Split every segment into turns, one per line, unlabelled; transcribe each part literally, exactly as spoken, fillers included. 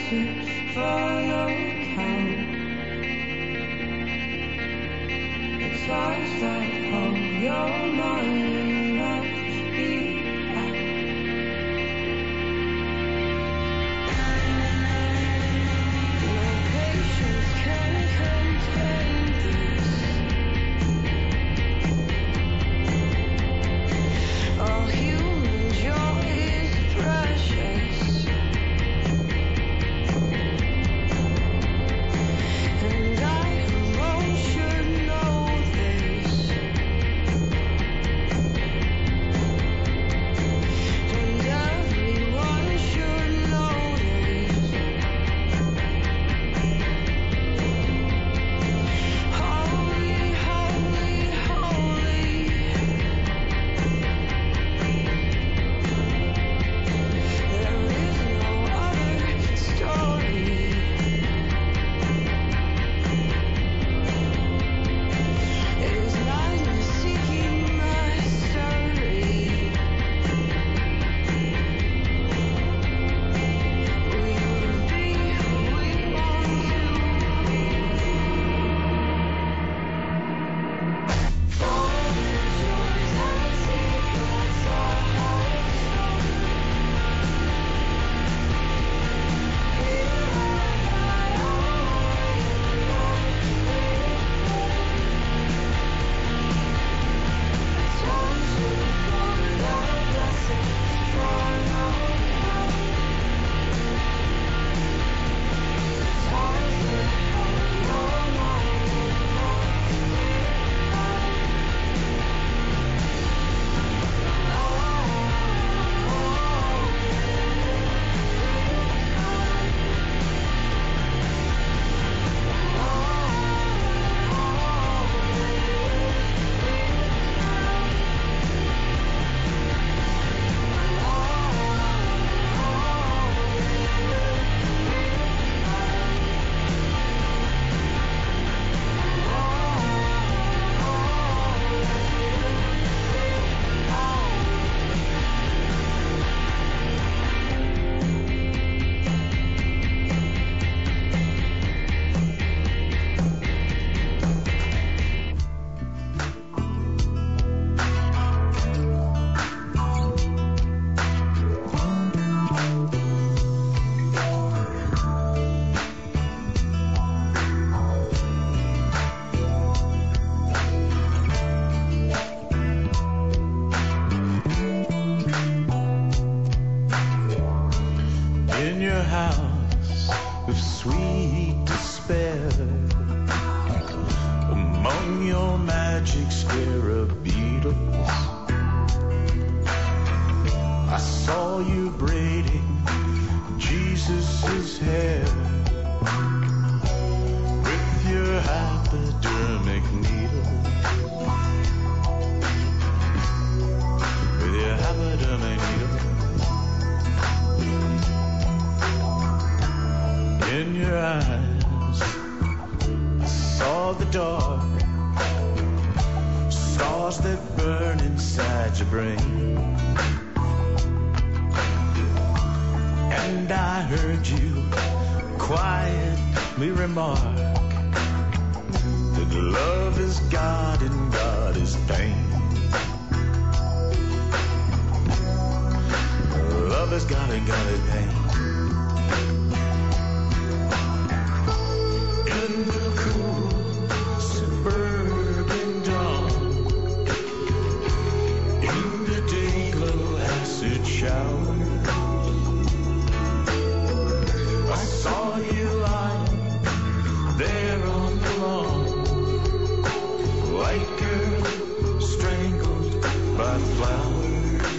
to follow how the ties that hold your mind and left behind. No patience can contain this. All human joy is precious. And I alone should know this. And everyone should know this. Holy, holy, holy. There is no other story. It is madness seeking mastery. We will be who we want to be. All the joys and secrets are held stored. Here I Tones to record the blessing from our love. Ties that hold your mind and left
In your house of sweet despair, among your magic scarab beetles, I saw you braiding Jesus' hair with your hypodermic needle, with your hypodermic needle. In your eyes, I saw the dark stars that burn inside your brain. And I heard you quietly remark that love is God and God is pain. Love is God and God is pain. In the cool suburban dawn, in the day glow acid shower, I saw you lying there on the lawn, white girl strangled by flowers,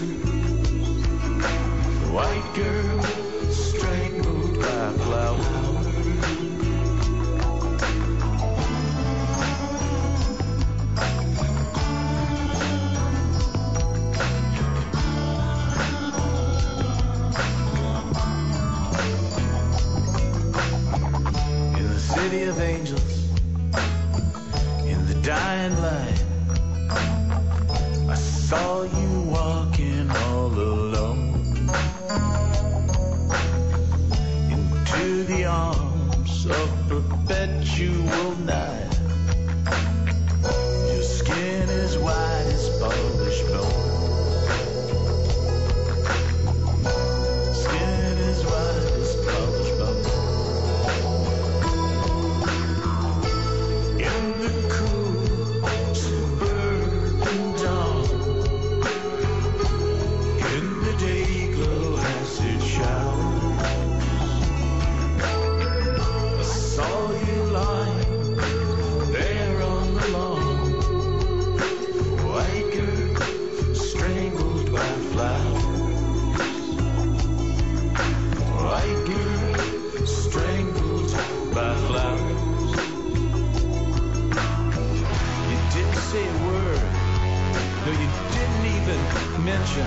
white girl strangled by flowers. City of angels, in the dying light, I saw you walking all alone into say a word. No, you didn't even mention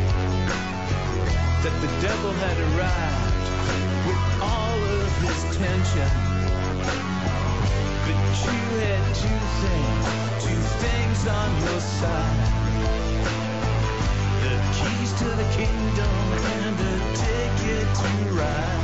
that the devil had arrived with all of his tension. But you had two things, two things on your side. The keys to the kingdom and a ticket to ride.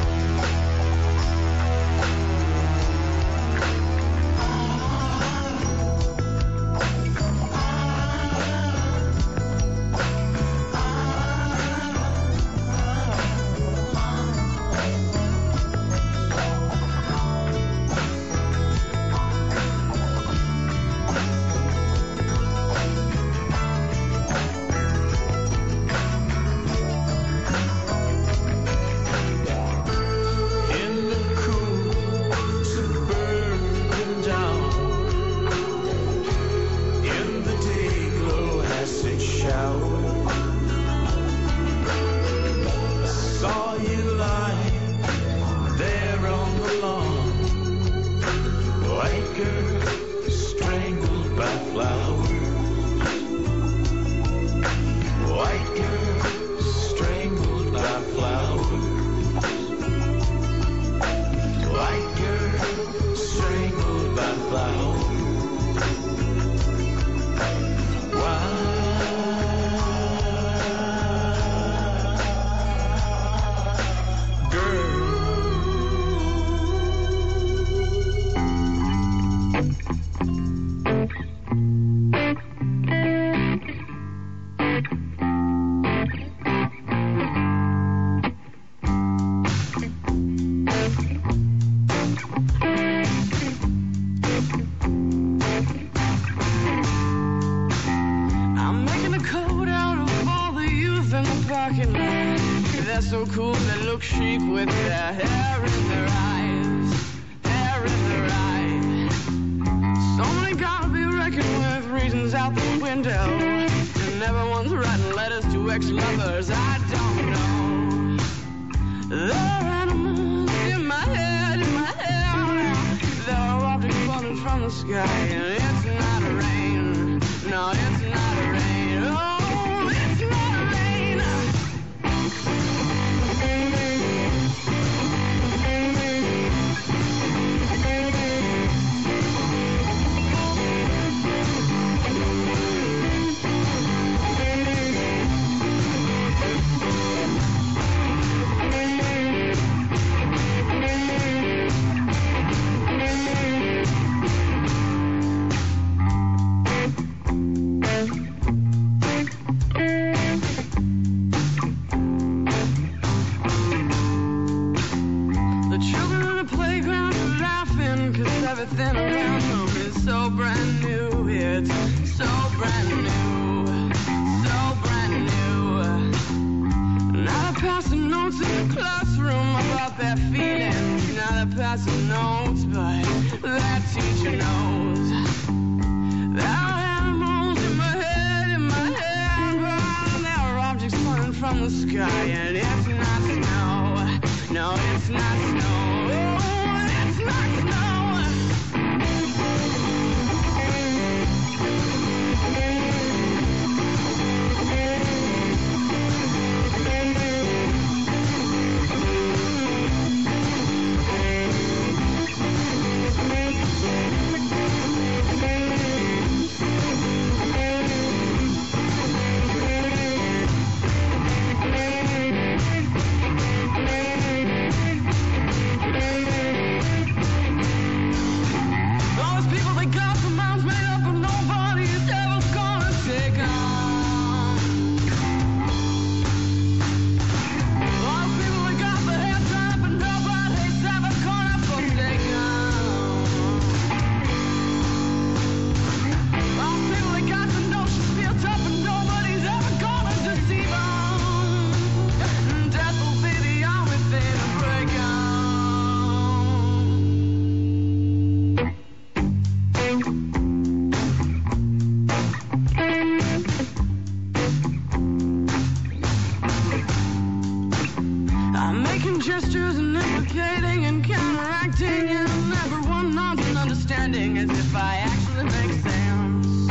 gestures and implicating and counteracting, and everyone nods in understanding as if I actually make sense.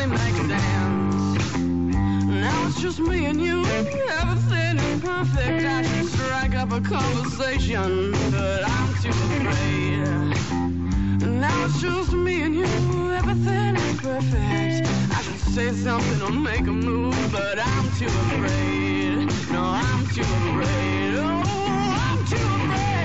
finally make sense. Now it's just me and you, everything is perfect. I should strike up a conversation, but I'm too afraid. Now it's just me and you, everything is perfect. I should say something or make a move, but I'm too afraid. No, I'm too afraid. Oh, I'm too afraid.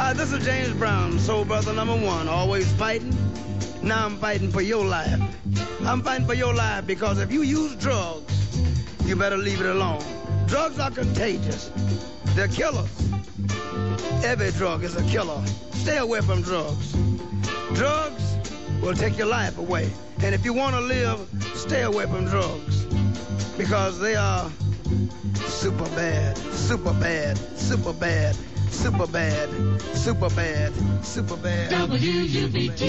Hi, this is James Brown, soul brother number one, always fighting. Now I'm fighting for your life. I'm fighting for your life because if you use drugs, you better leave it alone. Drugs are contagious. They're killers. Every drug is a killer. Stay away from drugs. Drugs will take your life away. And if you want to live, stay away from drugs because they are super bad, super bad, super bad, super bad, super bad, super bad.
W U B T.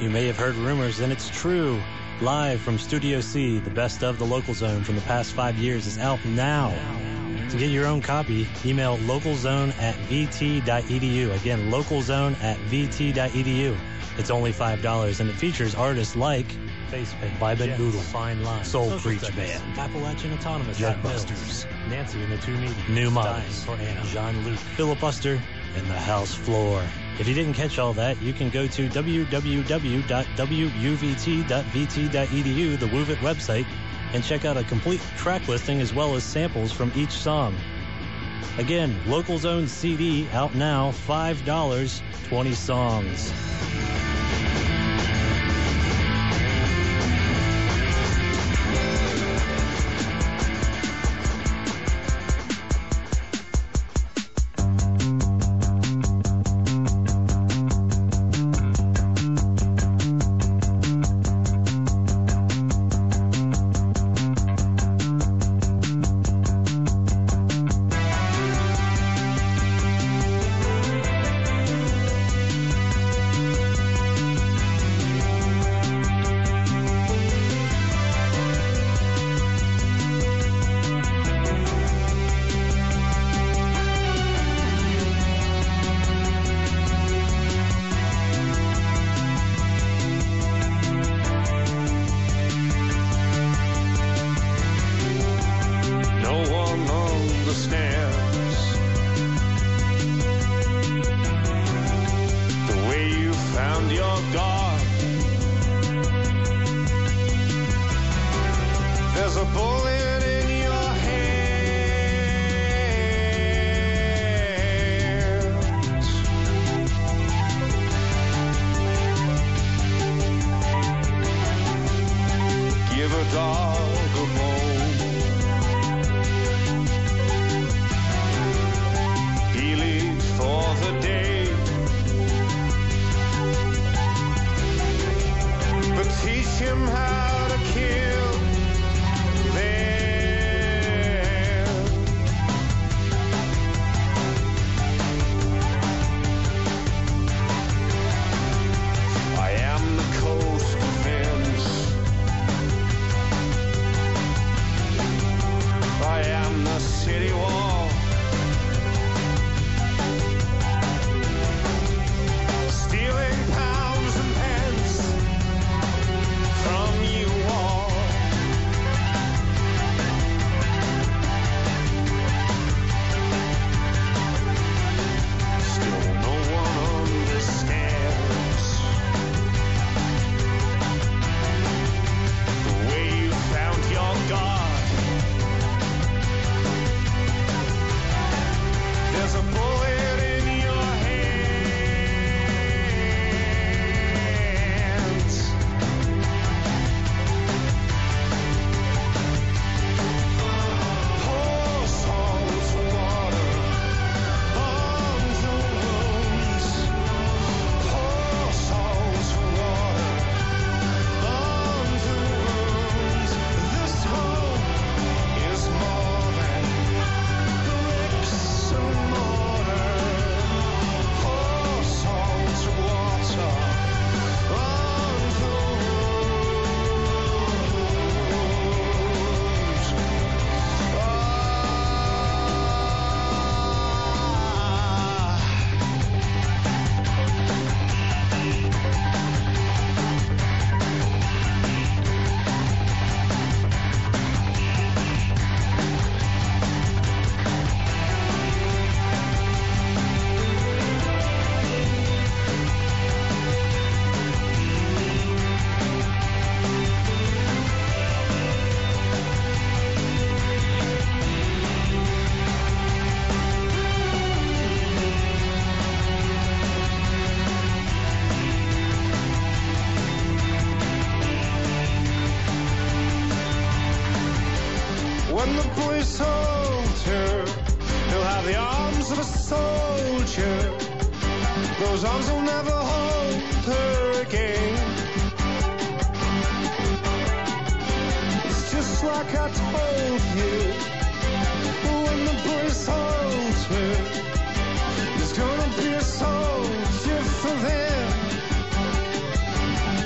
You may have heard rumors, and it's true. Live from Studio C, the best of the Local Zone from the past five years is out now. To get your own copy, email localzone at vt.edu. Again, localzone at vt.edu. It's only five dollars, and it features artists like Facepaint, Vibe and Boodle, Fine Line, Soul
Social
Preach
Studies,
Band, Appalachian Autonomous,
Jetbusters,
Nancy and the Two Needy, New Models,
for Anna,
Jean-Luc, Filibuster, and The House Floor. If you didn't catch all that, you can go to w w w dot w u v t dot v t dot e d u, the WUVIT website, and check out a complete track listing as well as samples from each song. Again, Local Zone C D out now, five dollars, twenty songs.
When the police hold her, he'll have the arms of a soldier. Those arms will never hold her again. It's just like I told you. When the police hold her, there's gonna be a soldier for them.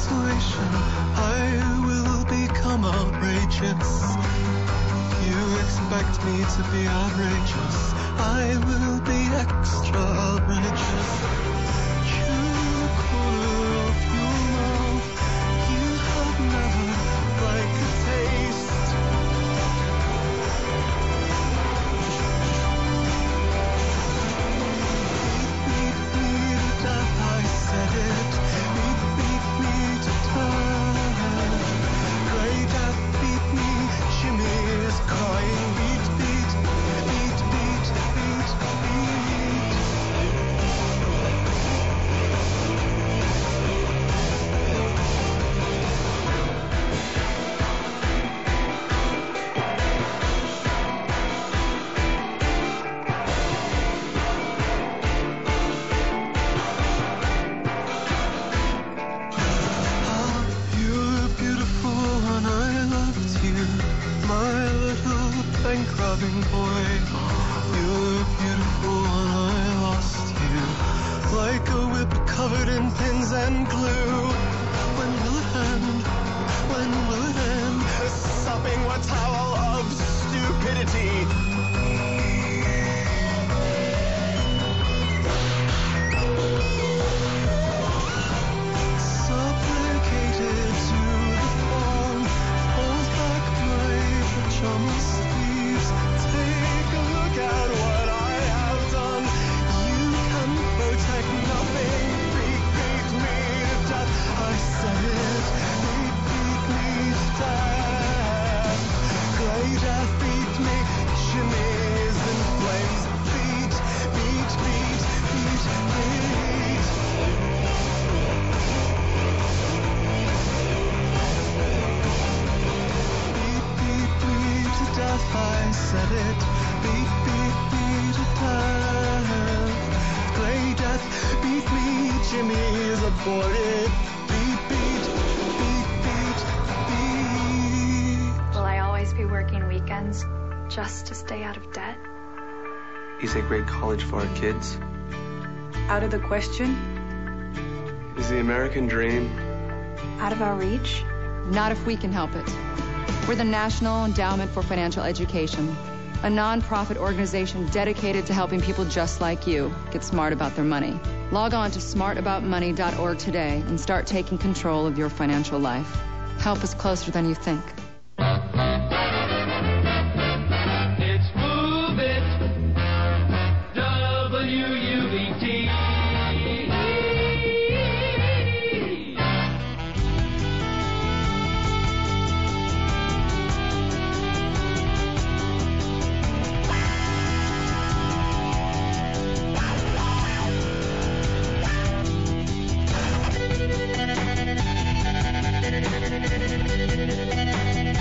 isolation, I will become outrageous. You expect me to be outrageous, I will be extra outrageous. You corner of your mouth, you have never like a taste. Beat, beat me to death, I said it. Beat, beat me to death. Grey death, beat me, Jimmy is crying. Beat, beat, beat, beat, beat, beat. Ah, you were beautiful when I loved you, my little bank robbing boy. You were beautiful when I lost you, like a whip covered in pins and glue. When will it end? When will it end? Sopping wet towel of stupidity. Supplicated to the fawn, pulls back my pajama sleeves. Take a look at what I have done. You can protect nothing. Beat, beat me to death. I said it. Beat, beat me to death. Grey death, beat me. Jimmy is in flames. Beat, beat, beat, beat, beat. Beat, beat me to death, I said it. Beat, beat me to death. Grey death, beat me, Jimmy is aborted. Beat, beat, beat, beat, beat.
Will I always be working weekends just to stay out of debt?
Is a great college for our kids?
Out of the question?
Is the American dream?
Out of our reach?
Not if we can help it. We're the National Endowment for Financial Education, a non-profit organization dedicated to helping people just like you get smart about their money. Log on to smart about money dot org today and start taking control of your financial life. Help us closer than you think.
It's Move It, W U V T.
Thank you.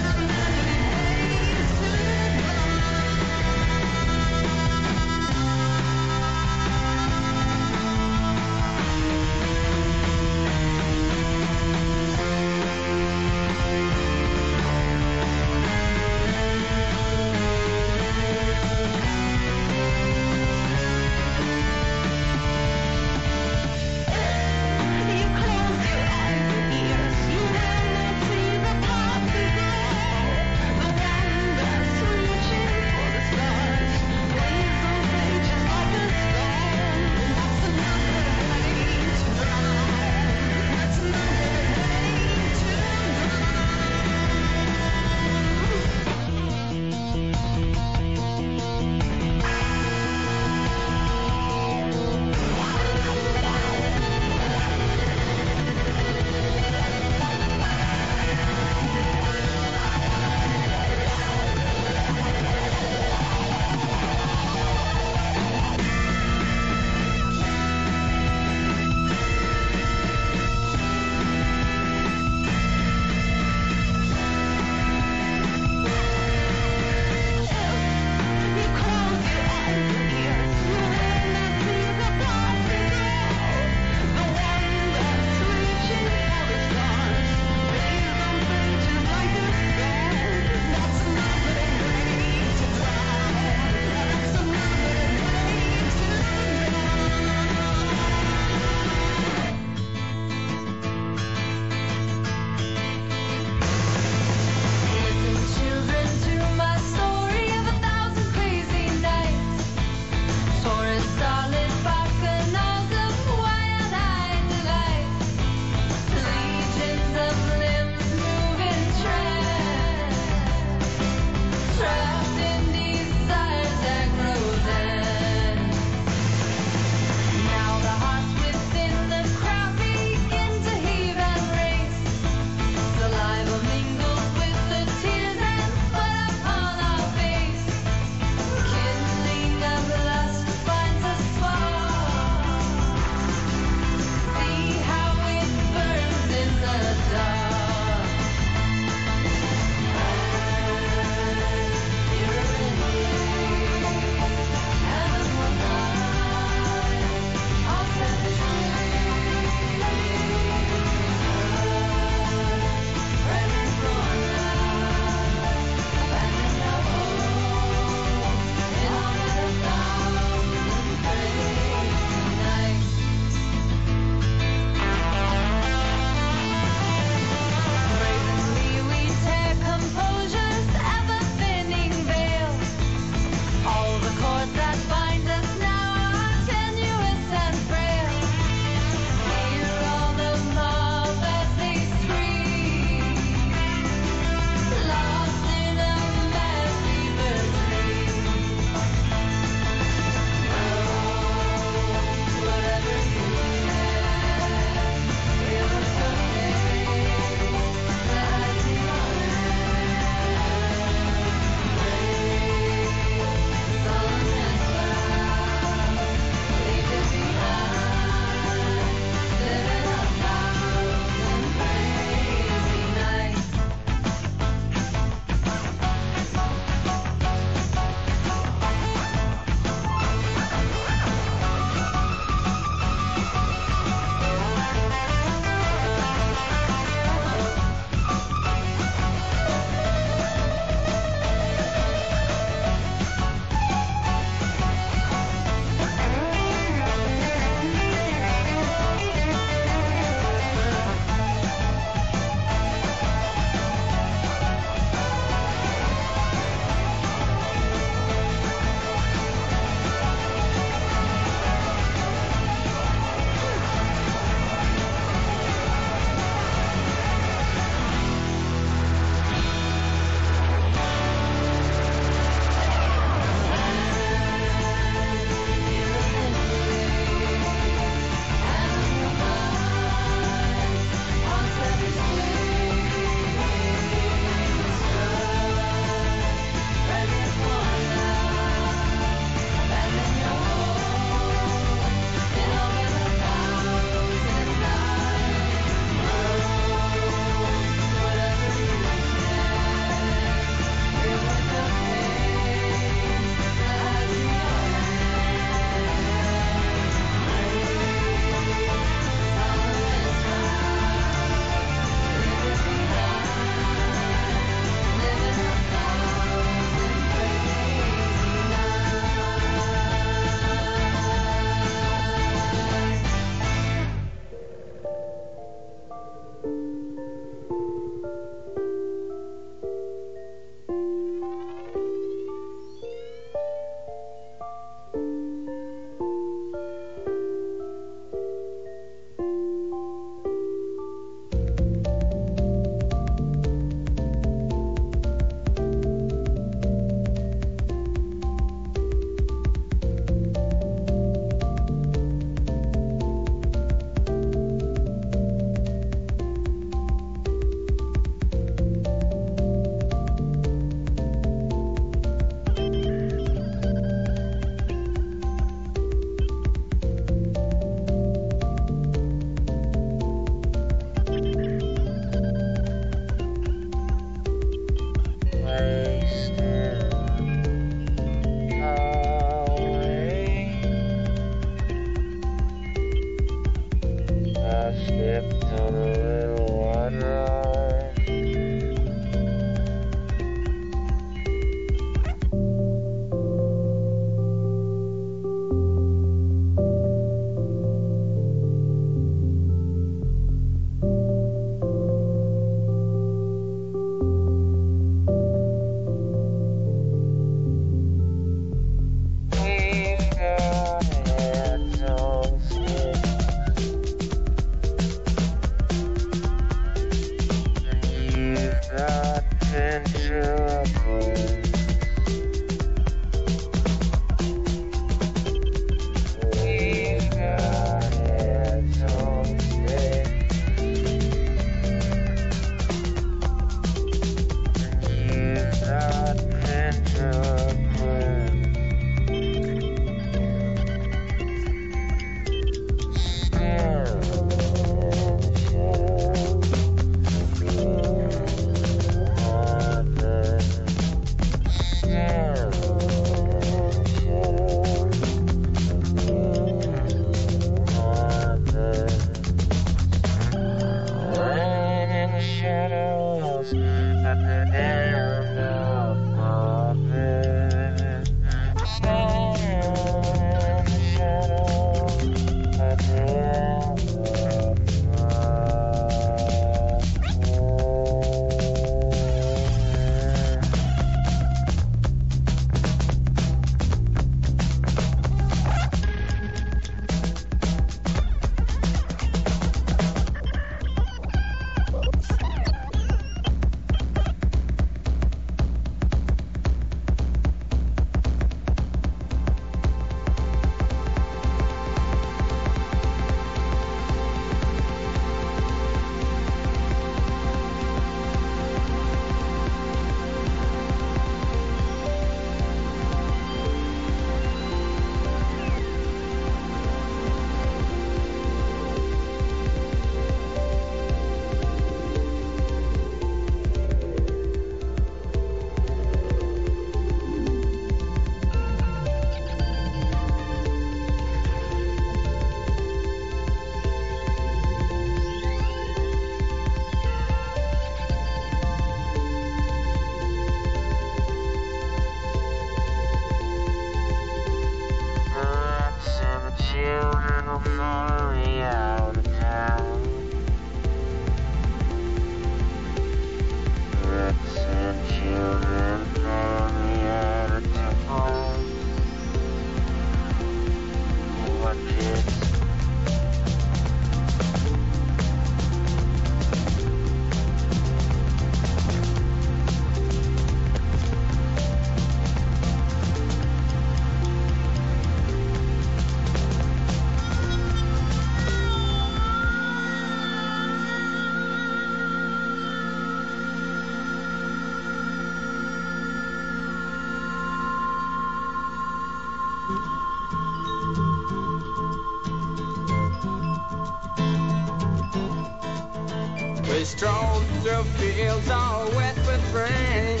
We strolled through fields all wet with rain,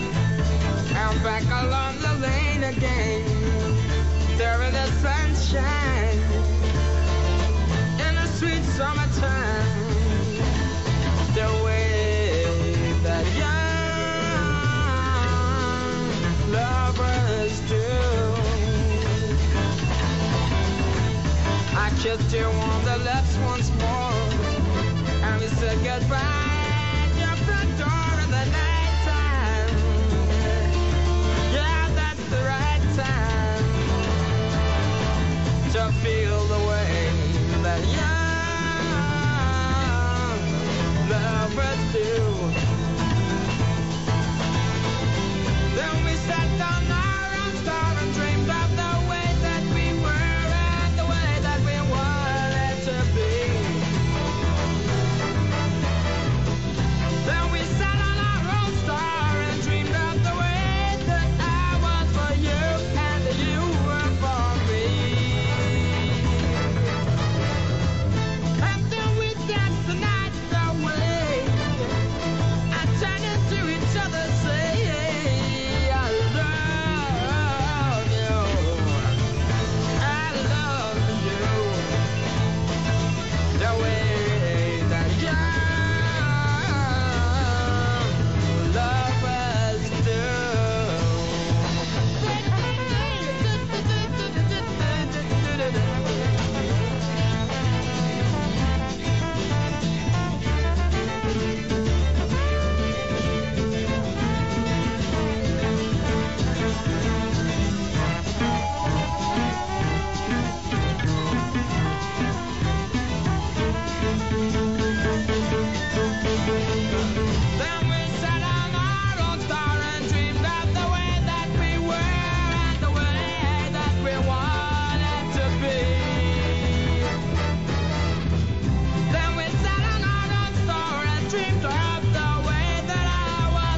and back along the lane again. There in the sunshine, in the sweet summertime, the way that young lovers do. I kissed you on the lips once more, and we said goodbye.